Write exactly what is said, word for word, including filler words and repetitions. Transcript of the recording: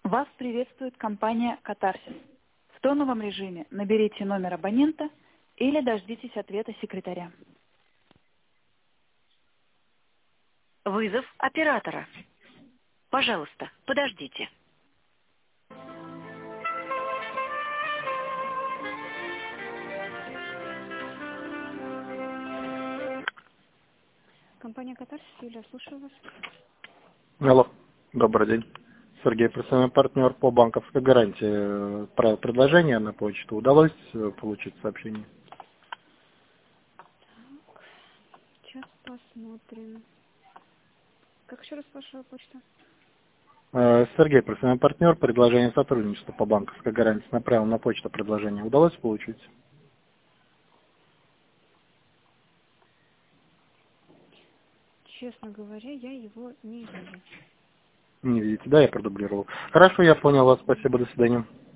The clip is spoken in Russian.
Вас приветствует компания «Катарсис». В тоновом режиме наберите номер абонента или дождитесь ответа секретаря. Вызов оператора. Пожалуйста, подождите. Компания «Катарсис», Юлия, слушаю вас. Алло, добрый день. Сергей, профессиональный партнер по банковской гарантии. Отправил предложение на почту. Удалось получить сообщение? Сейчас посмотрим. Как еще раз ваша почта? Э, Сергей, профессиональный партнер, предложение сотрудничества по банковской гарантии. Направил на почту предложение. Удалось получить? Честно говоря, я его не вижу. Не видите, да, я продублировал. Хорошо, я понял вас. Спасибо, до свидания.